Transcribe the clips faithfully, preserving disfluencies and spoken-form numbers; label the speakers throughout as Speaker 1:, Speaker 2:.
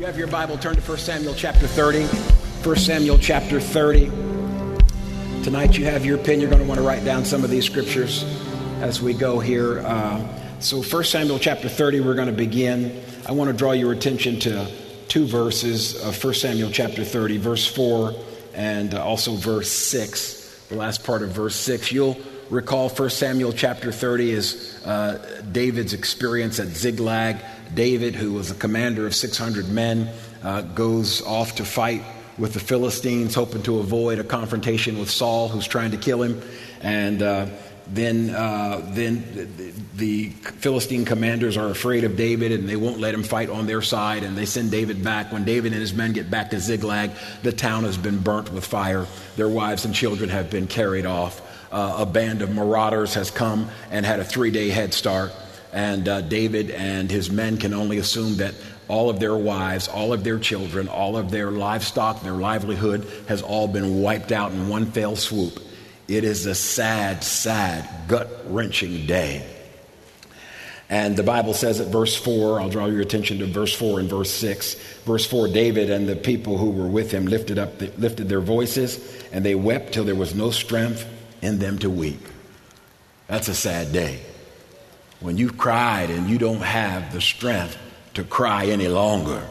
Speaker 1: You have your Bible, turn to First Samuel chapter thirty. First Samuel chapter thirty. Tonight you have your pen. You're going to want to write down some of these scriptures as we go here. Uh, so First Samuel chapter thirty, we're going to begin. I want to draw your attention to two verses of First Samuel chapter thirty, verse four and also verse six, the last part of verse six. You'll recall First Samuel chapter thirty is uh, David's experience at Ziklag. David, who was a commander of six hundred men, uh, goes off to fight with the Philistines, hoping to avoid a confrontation with Saul, who's trying to kill him. And uh, then, uh, then the Philistine commanders are afraid of David, and they won't let him fight on their side, and they send David back. When David and his men get back to Ziklag, the town has been burnt with fire. Their wives and children have been carried off. Uh, a band of marauders has come and had a three-day head start. And uh, David and his men can only assume that all of their wives, all of their children, all of their livestock, their livelihood has all been wiped out in one fell swoop. It is a sad, sad, gut-wrenching day. And the Bible says at verse four, I'll draw your attention to verse four and verse six. Verse four, David and the people who were with him lifted up, the, lifted their voices, and they wept till there was no strength in them to weep. That's a sad day. When you've cried and you don't have the strength to cry any longer.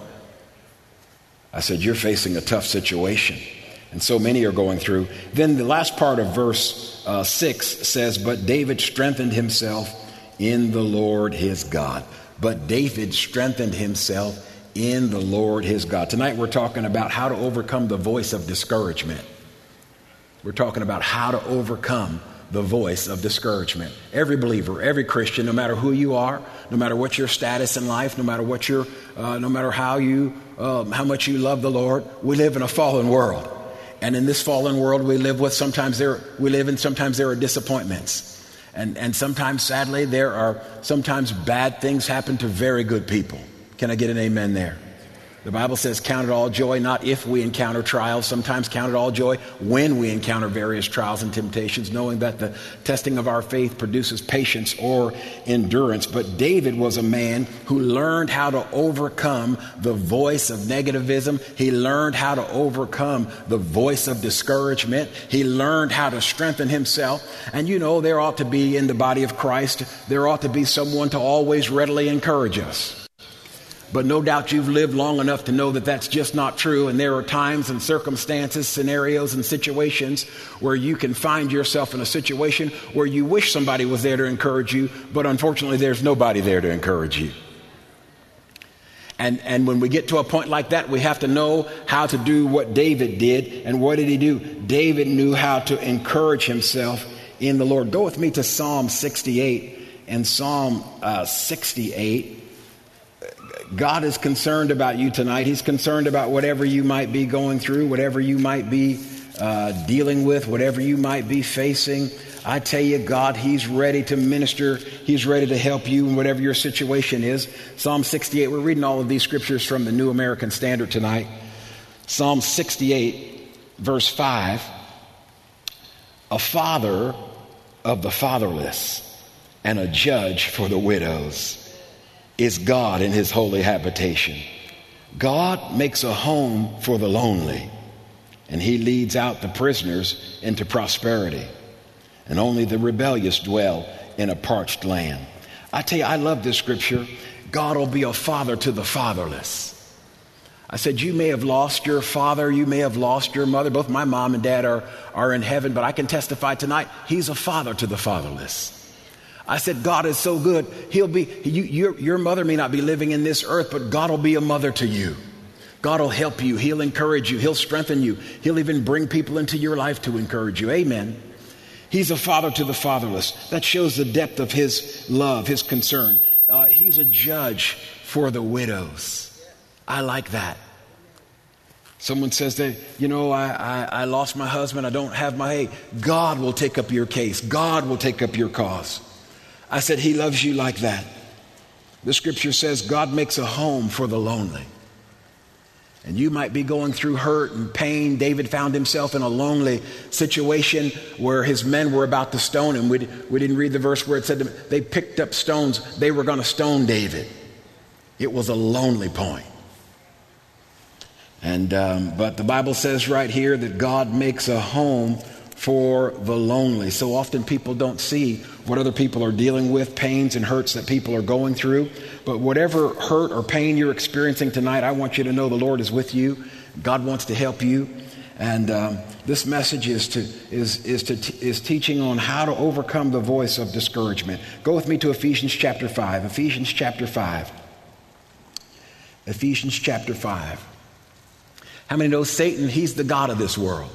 Speaker 1: I said, you're facing a tough situation. And so many are going through. Then the last part of verse uh, six says, but David strengthened himself in the Lord his God. But David strengthened himself in the Lord his God. Tonight we're talking about how to overcome the voice of discouragement. We're talking about how to overcome the voice of discouragement. Every believer, every Christian, no matter who you are, no matter what your status in life, no matter what your, uh, no matter how you, um, how much you love the Lord, we live in a fallen world, and in this fallen world we live with. Sometimes there, we live in. Sometimes there are disappointments, and and sometimes, sadly, there are sometimes bad things happen to very good people. Can I get an amen there? The Bible says, count it all joy, not if we encounter trials. Sometimes count it all joy when we encounter various trials and temptations, knowing that the testing of our faith produces patience or endurance. But David was a man who learned how to overcome the voice of negativism. He learned how to overcome the voice of discouragement. He learned how to strengthen himself. And you know, there ought to be in the body of Christ, there ought to be someone to always readily encourage us. But no doubt you've lived long enough to know that that's just not true. And there are times and circumstances, scenarios and situations where you can find yourself in a situation where you wish somebody was there to encourage you, but unfortunately there's nobody there to encourage you. And, and when we get to a point like that, we have to know how to do what David did. And what did he do? David knew how to encourage himself in the Lord. Go with me to Psalm sixty-eight. And Psalm uh, sixty-eight. God is concerned about you tonight. He's concerned about whatever you might be going through, whatever you might be uh, dealing with, whatever you might be facing. I tell you, God, He's ready to minister. He's ready to help you in whatever your situation is. Psalm sixty-eight, we're reading all of these scriptures from the New American Standard tonight. Psalm sixty-eight, verse five. A father of the fatherless and a judge for the widows is God in His holy habitation. God makes a home for the lonely, and He leads out the prisoners into prosperity. And only the rebellious dwell in a parched land. I tell you, I love this scripture. God will be a father to the fatherless. I said, you may have lost your father, you may have lost your mother. Both my mom and dad are, are in heaven, but I can testify tonight, He's a father to the fatherless. I said, God is so good. He'll be, you, your, your mother may not be living in this earth, but God will be a mother to you. God will help you. He'll encourage you. He'll strengthen you. He'll even bring people into your life to encourage you. Amen. He's a father to the fatherless. That shows the depth of His love, His concern. Uh, he's a judge for the widows. I like that. Someone says that, you know, I, I, I lost my husband. I don't have my, hey, God will take up your case. God will take up your cause. I said, He loves you like that. The scripture says God makes a home for the lonely. And you might be going through hurt and pain. David found himself in a lonely situation where his men were about to stone him. We, we didn't read the verse where it said they picked up stones. They were going to stone David. It was a lonely point. And um, but the Bible says right here that God makes a home for the lonely. So often people don't see what other people are dealing with, pains and hurts that people are going through. But whatever hurt or pain you're experiencing tonight, I want you to know the Lord is with you. God wants to help you. And um, this message is to is is to t- is teaching on how to overcome the voice of discouragement. Go with me to Ephesians chapter five. Ephesians chapter five. Ephesians chapter five. How many know Satan? He's the god of this world.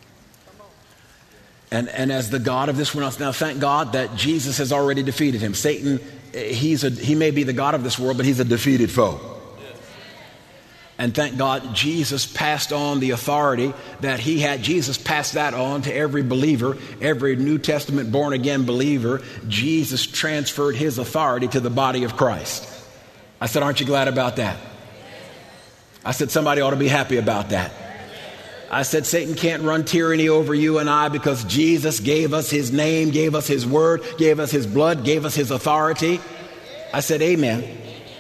Speaker 1: And and as the god of this world, now thank God that Jesus has already defeated him. Satan, he's a he may be the god of this world, but he's a defeated foe. And thank God Jesus passed on the authority that he had. Jesus passed that on to every believer, every New Testament born again believer. Jesus transferred his authority to the body of Christ. I said, aren't you glad about that? I said, somebody ought to be happy about that. I said, Satan can't run tyranny over you and I because Jesus gave us his name, gave us his word, gave us his blood, gave us his authority. I said, amen.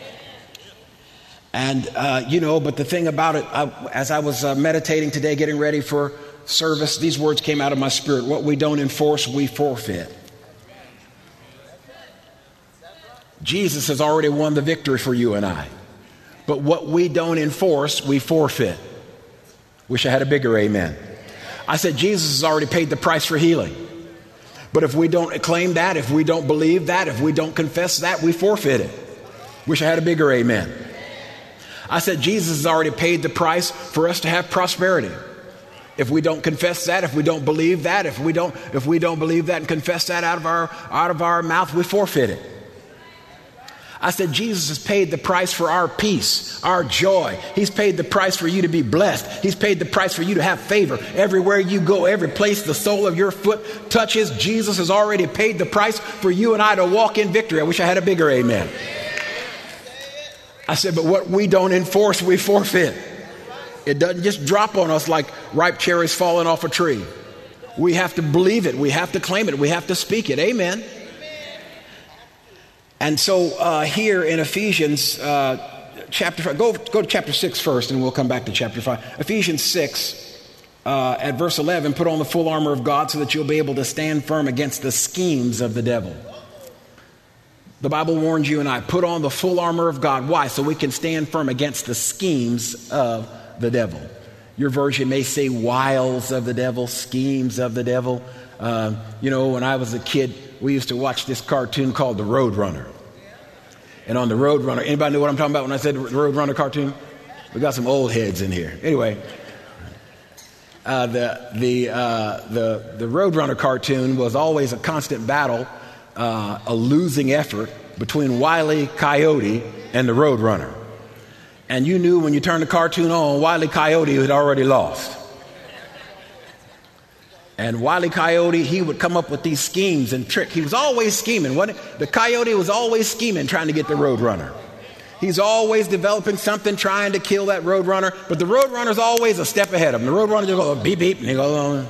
Speaker 1: And, uh, you know, but the thing about it, I, as I was uh, meditating today, getting ready for service, these words came out of my spirit. What we don't enforce, we forfeit. Jesus has already won the victory for you and I. But what we don't enforce, we forfeit. Wish I had a bigger amen. I said, Jesus has already paid the price for healing. But if we don't claim that, if we don't believe that, if we don't confess that, we forfeit it. Wish I had a bigger amen. I said, Jesus has already paid the price for us to have prosperity. If we don't confess that, if we don't believe that, if we don't, if we don't believe that and confess that out of our, out of our mouth, we forfeit it. I said, Jesus has paid the price for our peace, our joy. He's paid the price for you to be blessed. He's paid the price for you to have favor. Everywhere you go, every place the sole of your foot touches, Jesus has already paid the price for you and I to walk in victory. I wish I had a bigger amen. I said, but what we don't enforce, we forfeit. It doesn't just drop on us like ripe cherries falling off a tree. We have to believe it. We have to claim it. We have to speak it. Amen. And so uh, here in Ephesians uh, chapter five, go, go to chapter six first, and we'll come back to chapter five. Ephesians six uh, at verse eleven, put on the full armor of God so that you'll be able to stand firm against the schemes of the devil. The Bible warns you and I, put on the full armor of God. Why? So we can stand firm against the schemes of the devil. Your version may say wiles of the devil, schemes of the devil. Uh, you know, when I was a kid, we used to watch this cartoon called The Road Runner. And on The Road Runner, anybody know what I'm talking about when I said the Road Runner cartoon? We got some old heads in here. Anyway, uh, the the uh, the the Road Runner cartoon was always a constant battle. Uh, a losing effort between Wile E. Coyote and the Road Runner. And you knew when you turned the cartoon on, Wile E. Coyote had already lost. And Wile E. Coyote, he would come up with these schemes and tricks. He was always scheming. What, the coyote was always scheming, trying to get the Road Runner. He's always developing something, trying to kill that Road Runner. But the Road Runner's always a step ahead of him. The Road Runner just goes beep, beep, and he goes on.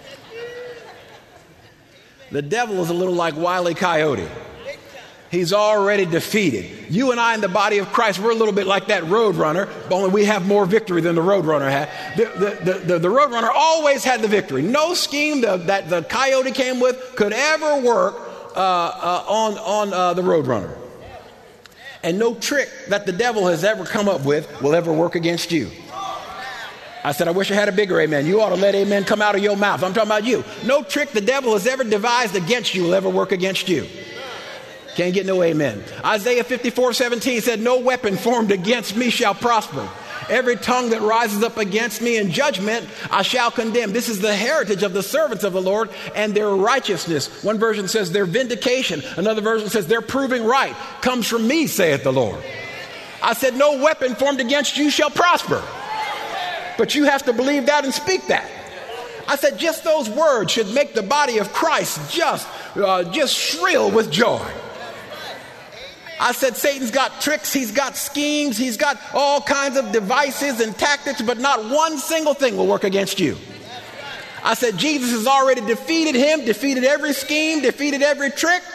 Speaker 1: The devil is a little like Wile E. Coyote. He's already defeated. You and I in the body of Christ, we're a little bit like that Road Runner, but only we have more victory than the Road Runner had. The, the, the, the, the Road Runner always had the victory. No scheme the, that the coyote came with could ever work uh, uh, on, on uh, the Road Runner. And no trick that the devil has ever come up with will ever work against you. I said, I wish I had a bigger amen. You ought to let amen come out of your mouth. I'm talking about you. No trick the devil has ever devised against you will ever work against you. Can't get no amen. Isaiah fifty-four seventeen said, no weapon formed against me shall prosper. Every tongue that rises up against me in judgment, I shall condemn. This is the heritage of the servants of the Lord and their righteousness. One version says their vindication. Another version says their proving right comes from me, saith the Lord. I said, no weapon formed against you shall prosper. But you have to believe that and speak that. I said, just those words should make the body of Christ just, uh, just shrill with joy. I said, Satan's got tricks, he's got schemes, he's got all kinds of devices and tactics, but not one single thing will work against you. I said, Jesus has already defeated him, defeated every scheme, defeated every trick.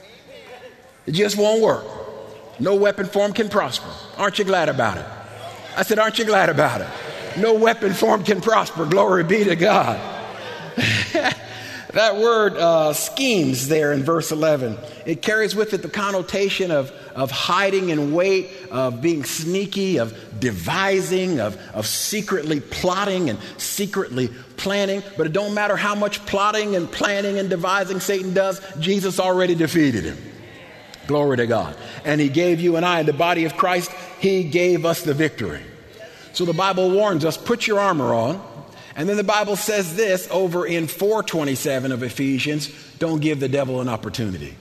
Speaker 1: It just won't work. No weapon formed can prosper. Aren't you glad about it? I said, aren't you glad about it? No weapon formed can prosper. Glory be to God. That word uh, schemes there in verse eleven, it carries with it the connotation of, of hiding in wait, of being sneaky, of devising, of, of secretly plotting and secretly planning. But it don't matter how much plotting and planning and devising Satan does, Jesus already defeated him. Glory to God. And he gave you and I, in the body of Christ, he gave us the victory. So the Bible warns us, put your armor on. And then the Bible says this over in four twenty-seven of Ephesians, don't give the devil an opportunity.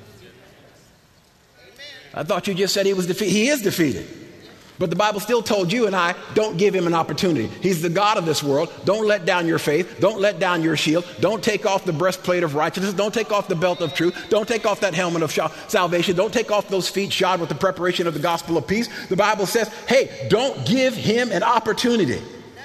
Speaker 1: I thought you just said he was defeated. He is defeated. But the Bible still told you and I, don't give him an opportunity. He's the God of this world. Don't let down your faith. Don't let down your shield. Don't take off the breastplate of righteousness. Don't take off the belt of truth. Don't take off that helmet of salvation. Don't take off those feet shod with the preparation of the gospel of peace. The Bible says, hey, don't give him an opportunity.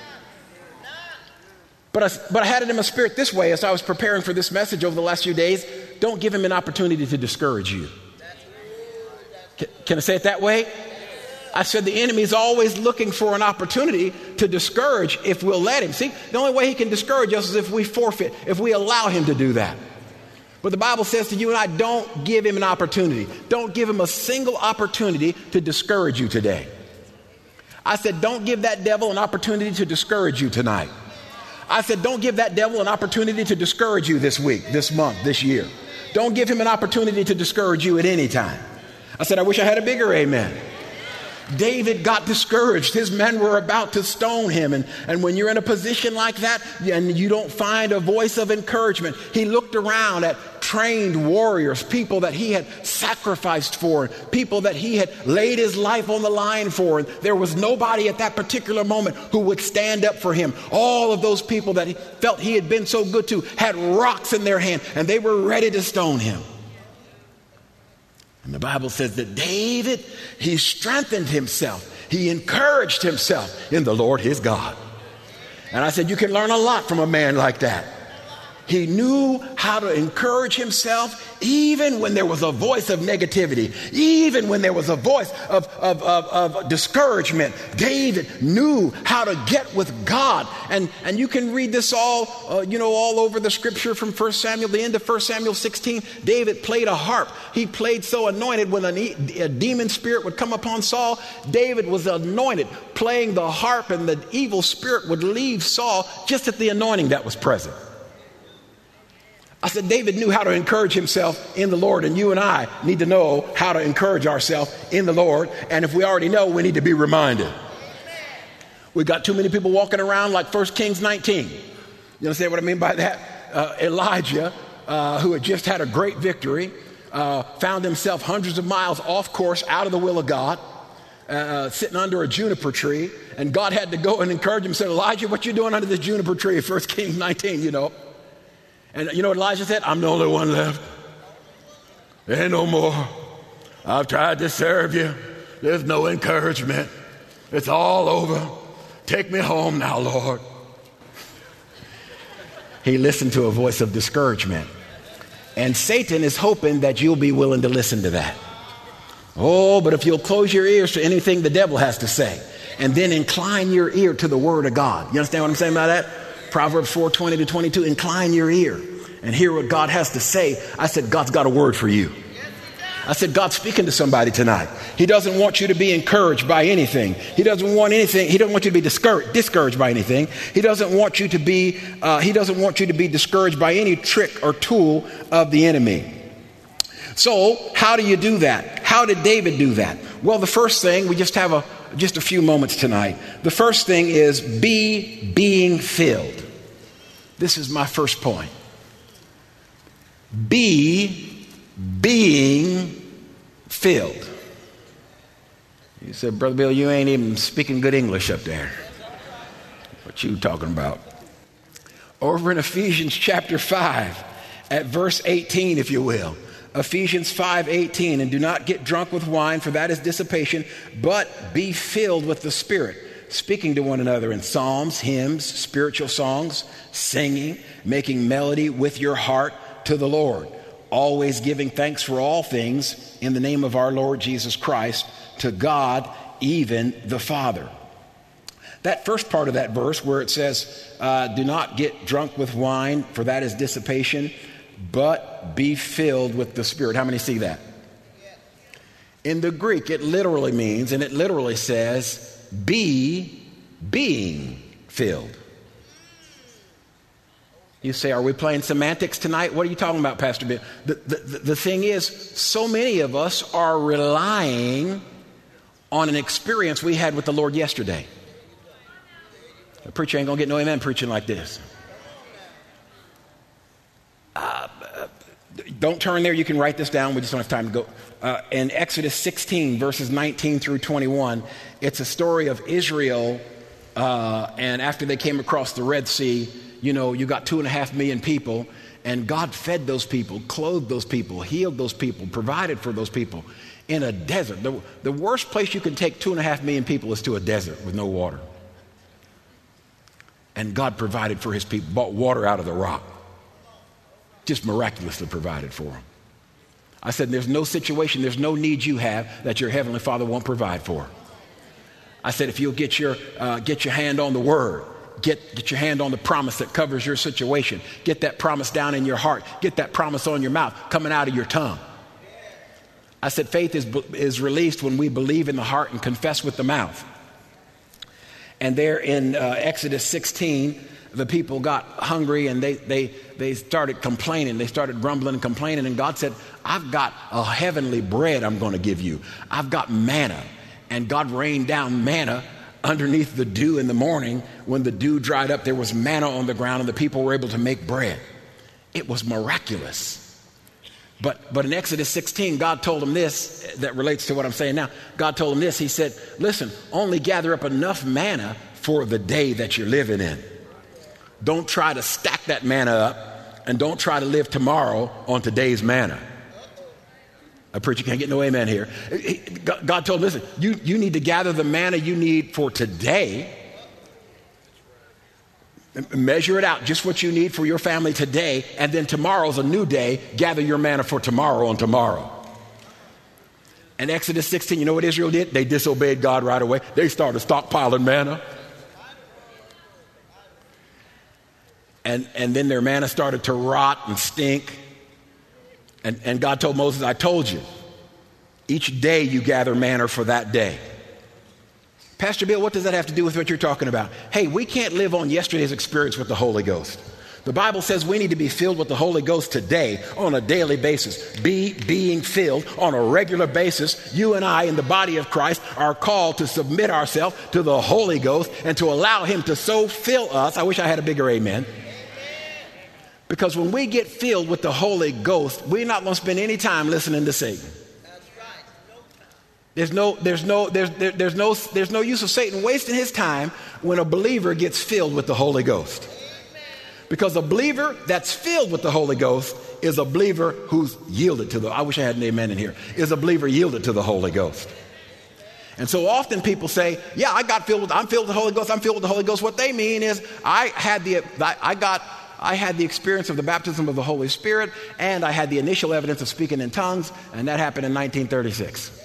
Speaker 1: But I, but I had it in my spirit this way as I was preparing for this message over the last few days. Don't give him an opportunity to discourage you. Can, can I say it that way? I said the enemy is always looking for an opportunity to discourage if we'll let him. See, the only way he can discourage us is if we forfeit, if we allow him to do that. But the Bible says to you and I, don't give him an opportunity. Don't give him a single opportunity to discourage you today. I said, don't give that devil an opportunity to discourage you tonight. I said, don't give that devil an opportunity to discourage you this week, this month, this year. Don't give him an opportunity to discourage you at any time. I said, I wish I had a bigger amen. David got discouraged. His men were about to stone him. And, and when you're in a position like that and you don't find a voice of encouragement, he looked around at trained warriors, people that he had sacrificed for, people that he had laid his life on the line for. And there was nobody at that particular moment who would stand up for him. All of those people that he felt he had been so good to had rocks in their hand and they were ready to stone him. And the Bible says that David, he strengthened himself. He encouraged himself in the Lord his God. And I said, you can learn a lot from a man like that. He knew how to encourage himself even when there was a voice of negativity, even when there was a voice of, of, of, of discouragement. David knew how to get with God. And, and you can read this all, uh, you know, all over the scripture from First Samuel, the end of First Samuel sixteen. David played a harp. He played so anointed when a, a demon spirit would come upon Saul. David was anointed playing the harp and the evil spirit would leave Saul just at the anointing that was present. I said, David knew how to encourage himself in the Lord, and you and I need to know how to encourage ourselves in the Lord. And if we already know, we need to be reminded. We've got too many people walking around like First Kings nineteen. You understand what I mean by that? Uh, Elijah, uh, who had just had a great victory, uh, found himself hundreds of miles off course, out of the will of God, uh, sitting under a juniper tree. And God had to go and encourage him, said, Elijah, what you doing under this juniper tree? First Kings nineteen, you know. And you know what Elijah said? I'm the only one left. There ain't no more. I've tried to serve you. There's no encouragement. It's all over. Take me home now, Lord. He listened to a voice of discouragement. And Satan is hoping that you'll be willing to listen to that. Oh, but if you'll close your ears to anything the devil has to say, and then incline your ear to the word of God. You understand what I'm saying about that? Proverbs four twenty to twenty-two, incline your ear and hear what God has to say. I said, God's got a word for you. I said, God's speaking to somebody tonight. He doesn't want you to be encouraged by anything. He doesn't want anything. He doesn't want you to be discouraged, discouraged by anything. He doesn't want you to be, uh, he doesn't want you to be discouraged by any trick or tool of the enemy. So how do you do that? How did David do that? Well, the first thing, we just have a, just a few moments tonight. The first thing is be being filled. This is my first point. Be being filled. You said, Brother Bill, you ain't even speaking good English up there. What you talking about? Over in Ephesians chapter five at verse eighteen, if you will. Ephesians five eighteen, and do not get drunk with wine, for that is dissipation, but be filled with the Spirit, speaking to one another in psalms, hymns, spiritual songs, singing, making melody with your heart to the Lord, always giving thanks for all things in the name of our Lord Jesus Christ, to God, even the Father. That first part of that verse where it says, uh, do not get drunk with wine, for that is dissipation, but be filled with the Spirit. How many see that? In the Greek, it literally means, and it literally says, be being filled. You say, are we playing semantics tonight? What are you talking about, Pastor Bill? The, the, the thing is, so many of us are relying on an experience we had with the Lord yesterday. The preacher ain't going to get no amen preaching like this. Uh, don't turn there. You can write this down. We just don't have time to go. Uh, in Exodus sixteen, verses nineteen through twenty-one, it's a story of Israel. Uh, and after they came across the Red Sea, you know, you got two and a half million people. And God fed those people, clothed those people, healed those people, provided for those people in a desert. The, the worst place you can take two and a half million people is to a desert with no water. And God provided for his people, brought water out of the rock. Just miraculously provided for them. I said, there's no situation, there's no need you have that your Heavenly Father won't provide for. I said, if you'll get your, uh, get your hand on the Word, get, get your hand on the promise that covers your situation, get that promise down in your heart, get that promise on your mouth, coming out of your tongue. I said, faith is, is released when we believe in the heart and confess with the mouth. And there in uh, Exodus sixteen, the people got hungry and they, they, they started complaining. They started grumbling and complaining. And God said, I've got a heavenly bread I'm going to give you. I've got manna. And God rained down manna underneath the dew in the morning. When the dew dried up, there was manna on the ground and the people were able to make bread. It was miraculous. But, but in Exodus sixteen, God told them this, that relates to what I'm saying now. God told them this. He said, listen, only gather up enough manna for the day that you're living in. Don't try to stack that manna up, and don't try to live tomorrow on today's manna. A preacher can't get no amen here. God told him, listen, you, you need to gather the manna you need for today. Measure it out, just what you need for your family today, and then tomorrow's a new day. Gather your manna for tomorrow on tomorrow. In Exodus sixteen, you know what Israel did? They disobeyed God right away. They started stockpiling manna. And, and then their manna started to rot and stink. And, and God told Moses, I told you, each day you gather manna for that day. Pastor Bill, what does that have to do with what you're talking about? Hey, we can't live on yesterday's experience with the Holy Ghost. The Bible says we need to be filled with the Holy Ghost today on a daily basis. Be being filled on a regular basis. You and I in the body of Christ are called to submit ourselves to the Holy Ghost and to allow him to so fill us. I wish I had a bigger amen. Because when we get filled with the Holy Ghost, we're not going to spend any time listening to Satan. There's no, there's no, there's, there, there's no, there's no use of Satan wasting his time when a believer gets filled with the Holy Ghost. Because a believer that's filled with the Holy Ghost is a believer who's yielded to the, I wish I had an amen in here, is a believer yielded to the Holy Ghost. And so often people say, yeah, I got filled with, I'm filled with the Holy Ghost, I'm filled with the Holy Ghost. What they mean is I had the, I got, I had the experience of the baptism of the Holy Spirit, and I had the initial evidence of speaking in tongues, and that happened in nineteen thirty-six.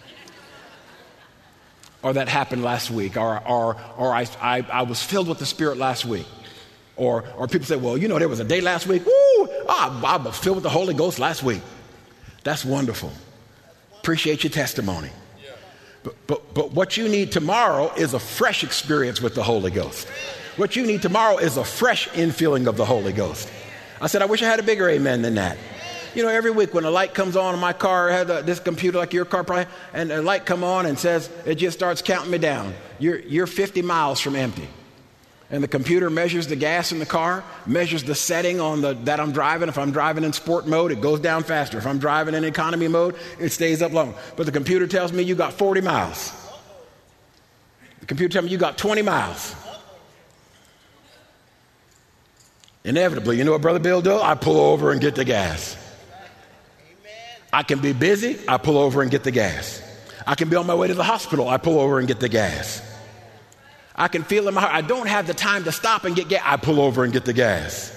Speaker 1: Or that happened last week, or or or I, I, I was filled with the Spirit last week. Or or people say, well, you know, there was a day last week, woo, oh, I was filled with the Holy Ghost last week. That's wonderful. Appreciate your testimony. But, but, but what you need tomorrow is a fresh experience with the Holy Ghost. What you need tomorrow is a fresh infilling of the Holy Ghost. I said, I wish I had a bigger amen than that. You know, every week when a light comes on in my car, I had uh, this computer like your car probably, and a light come on and says, it just starts counting me down. You're, you're fifty miles from empty. And the computer measures the gas in the car, measures the setting on the that I'm driving. If I'm driving in sport mode, it goes down faster. If I'm driving in economy mode, it stays up longer. But the computer tells me you got forty miles. The computer tells me you got twenty miles. Inevitably, you know what Brother Bill does? I pull over and get the gas. I can be busy, I pull over and get the gas. I can be on my way to the hospital, I pull over and get the gas. I can feel in my heart, I don't have the time to stop and get gas, I pull over and get the gas.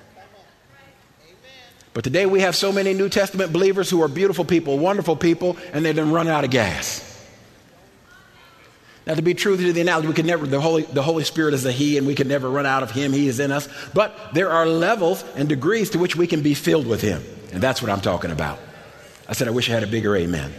Speaker 1: But today we have so many New Testament believers who are beautiful people, wonderful people, and they done run out of gas. Now, to be true to the analogy, we can never, the Holy, the Holy Spirit is a He, and we can never run out of Him. He is in us. But there are levels and degrees to which we can be filled with Him. And that's what I'm talking about. I said, I wish I had a bigger amen.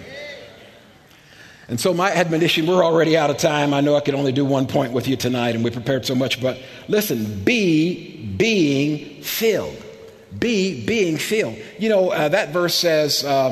Speaker 1: And so my admonition, we're already out of time. I know I could only do one point with you tonight, and we prepared so much. But listen, be being filled. Be being filled. You know, uh, that verse says, uh,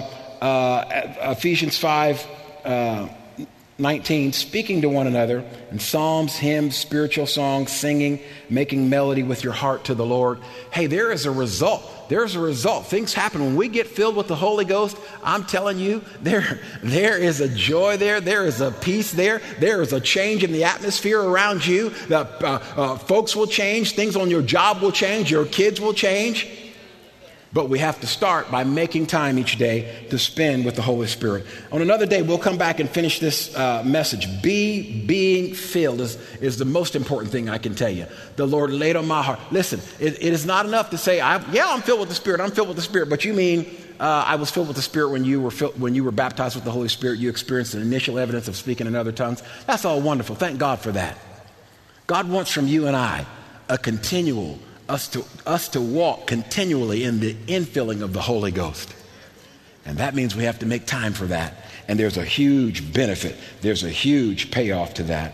Speaker 1: uh, Ephesians five, uh, nineteen, speaking to one another in psalms, hymns, spiritual songs, singing, making melody with your heart to the Lord. Hey, there is a result. There's a result. Things happen when we get filled with the Holy Ghost. I'm telling you, there, there is a joy there. There is a peace there. There is a change in the atmosphere around you. The uh, uh, folks will change. Things on your job will change. Your kids will change. But we have to start by making time each day to spend with the Holy Spirit. On another day, we'll come back and finish this uh, message. Be being filled is, is the most important thing I can tell you. The Lord laid on my heart. Listen, it, it is not enough to say, I, yeah, I'm filled with the Spirit. I'm filled with the Spirit. But you mean uh, I was filled with the Spirit when you were filled, when you were baptized with the Holy Spirit. You experienced an initial evidence of speaking in other tongues. That's all wonderful. Thank God for that. God wants from you and I a continual Us to, us to walk continually in the infilling of the Holy Ghost. And that means we have to make time for that. And there's a huge benefit. There's a huge payoff to that.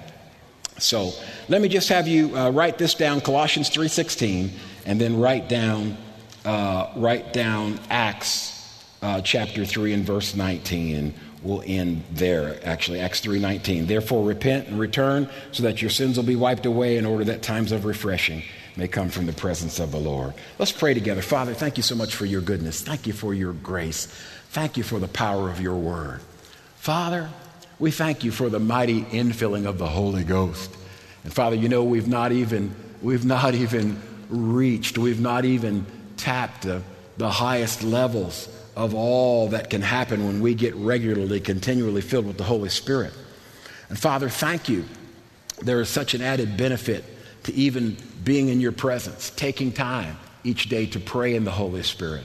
Speaker 1: So let me just have you uh, write this down, Colossians three sixteen, and then write down, uh, write down Acts uh, chapter three and verse nineteen. And we'll end there, actually, Acts three nineteen. Therefore repent and return so that your sins will be wiped away in order that times of refreshing may come from the presence of the Lord. Let's pray together. Father, thank you so much for your goodness. Thank you for your grace. Thank you for the power of your word. Father, we thank you for the mighty infilling of the Holy Ghost. And Father, you know, we've not even, we've not even reached, we've not even tapped the, the highest levels of all that can happen when we get regularly, continually filled with the Holy Spirit. And Father, thank you. There is such an added benefit to even being in your presence, taking time each day to pray in the Holy Spirit.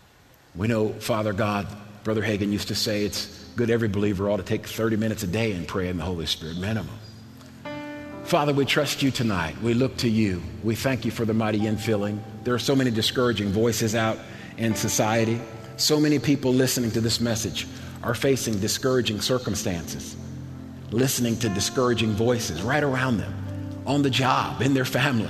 Speaker 1: We know, Father God, Brother Hagin used to say it's good every believer ought to take thirty minutes a day and pray in the Holy Spirit, minimum. Father, we trust you tonight. We look to you. We thank you for the mighty infilling. There are so many discouraging voices out in society. So many people listening to this message are facing discouraging circumstances, listening to discouraging voices right around them, on the job, in their family,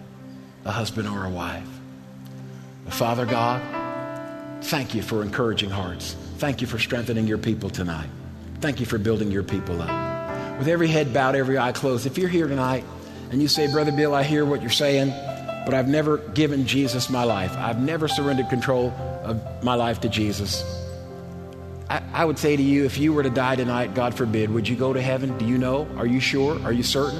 Speaker 1: a husband or a wife. But Father God, thank you for encouraging hearts. Thank you for strengthening your people tonight. Thank you for building your people up. With every head bowed, every eye closed, if you're here tonight and you say, Brother Bill, I hear what you're saying, but I've never given Jesus my life. I've never surrendered control of my life to Jesus. I, I would say to you, if you were to die tonight, God forbid, would you go to heaven? Do you know? Are you sure? Are you certain?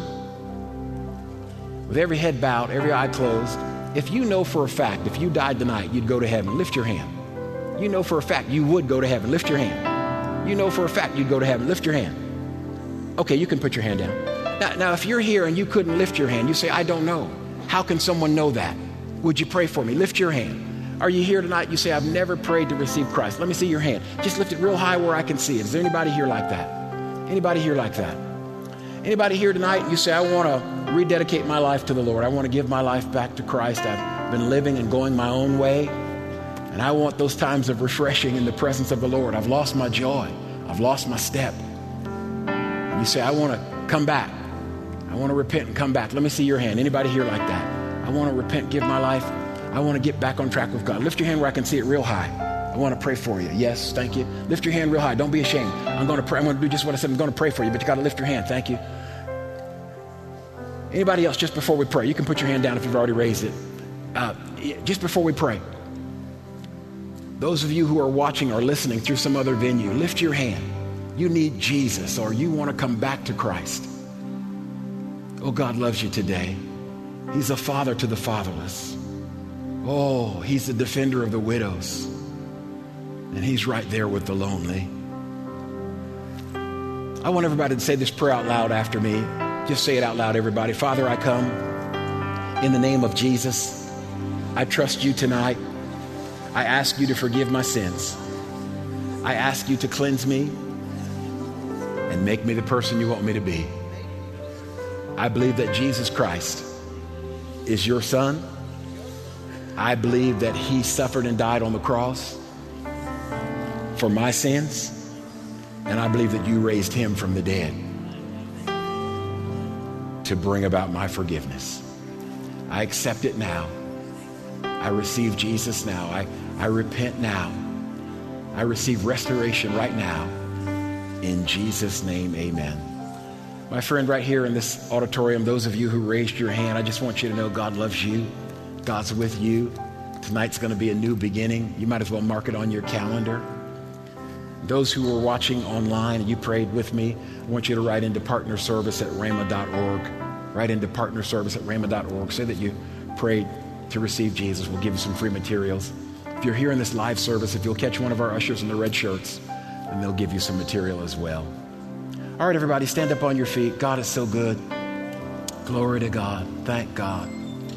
Speaker 1: With every head bowed, every eye closed, if you know for a fact, if you died tonight, you'd go to heaven, lift your hand. You know for a fact you would go to heaven, lift your hand. You know for a fact you'd go to heaven, lift your hand. Okay, you can put your hand down. Now, now, if you're here and you couldn't lift your hand, you say, I don't know. How can someone know that? Would you pray for me? Lift your hand. Are you here tonight? You say, I've never prayed to receive Christ. Let me see your hand. Just lift it real high where I can see it. Is there anybody here like that? Anybody here like that? Anybody here tonight, you say, I want to rededicate my life to the Lord. I want to give my life back to Christ. I've been living and going my own way, and I want those times of refreshing in the presence of the Lord. I've lost my joy. I've lost my step. And you say, I want to come back. I want to repent and come back. Let me see your hand. Anybody here like that? I want to repent, give my life. I want to get back on track with God. Lift your hand where I can see it real high. I want to pray for you. Yes, thank you. Lift your hand real high. Don't be ashamed. I'm going to pray. I'm going to do just what I said. I'm going to pray for you, but you got to lift your hand. Thank you. Anybody else, just before we pray? You can put your hand down if you've already raised it. Uh, just before we pray, those of you who are watching or listening through some other venue, lift your hand. You need Jesus, or you want to come back to Christ. Oh, God loves you today. He's a father to the fatherless. Oh, he's the defender of the widows. And he's right there with the lonely. I want everybody to say this prayer out loud after me. Just say it out loud, everybody. Father, I come in the name of Jesus. I trust you tonight. I ask you to forgive my sins. I ask you to cleanse me and make me the person you want me to be. I believe that Jesus Christ is your son. I believe that he suffered and died on the cross for my sins. And I believe that you raised him from the dead to bring about my forgiveness. I accept it now. I receive Jesus now. I, I repent now. I receive restoration right now. In Jesus' name, amen. My friend, right here in this auditorium, those of you who raised your hand, I just want you to know God loves you. God's with you. Tonight's going to be a new beginning. You might as well mark it on your calendar. Those who are watching online and you prayed with me, I want you to write into partner service at rhema dot org. Write into partner service at rhema dot org. Say that you prayed to receive Jesus. We'll give you some free materials. If you're here in this live service, if you'll catch one of our ushers in the red shirts, and they'll give you some material as well. All right, everybody, stand up on your feet. God is so good. Glory to God. Thank God.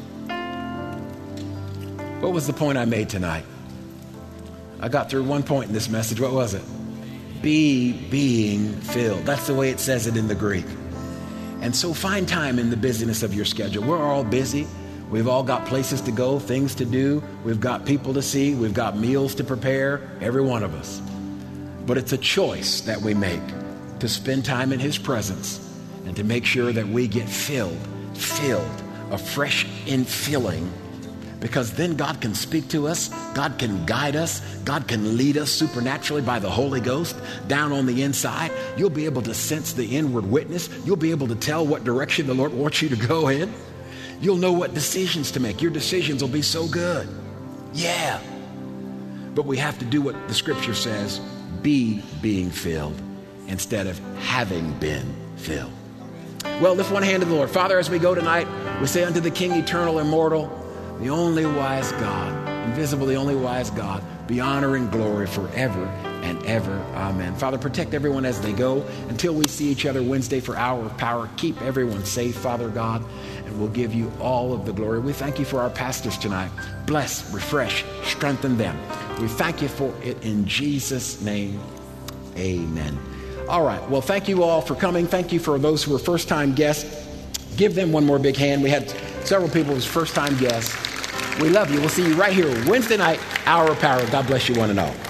Speaker 1: What was the point I made tonight? I got through one point in this message. What was it? Be being filled. That's the way it says it in the Greek. And so find time in the busyness of your schedule. We're all busy. We've all got places to go, things to do. We've got people to see. We've got meals to prepare, every one of us. But it's a choice that we make to spend time in his presence and to make sure that we get filled, filled, a fresh infilling, because then God can speak to us, God can guide us, God can lead us supernaturally by the Holy Ghost down on the inside. You'll be able to sense the inward witness. You'll be able to tell what direction the Lord wants you to go in. You'll know what decisions to make. Your decisions will be so good. Yeah. But we have to do what the scripture says, be being filled instead of having been filled. Well, lift one hand to the Lord. Father, as we go tonight, we say unto the King, eternal, immortal, the only wise God, invisible, the only wise God, be honor and glory forever and ever. Amen. Father, protect everyone as they go until we see each other Wednesday for Hour of Power. Keep everyone safe, Father God, and we'll give you all of the glory. We thank you for our pastors tonight. Bless, refresh, strengthen them. We thank you for it in Jesus' name. Amen. All right. Well, thank you all for coming. Thank you for those who were first-time guests. Give them one more big hand. We had several people who's first-time guests. We love you. We'll see you right here Wednesday night, Hour of Power. God bless you one and all.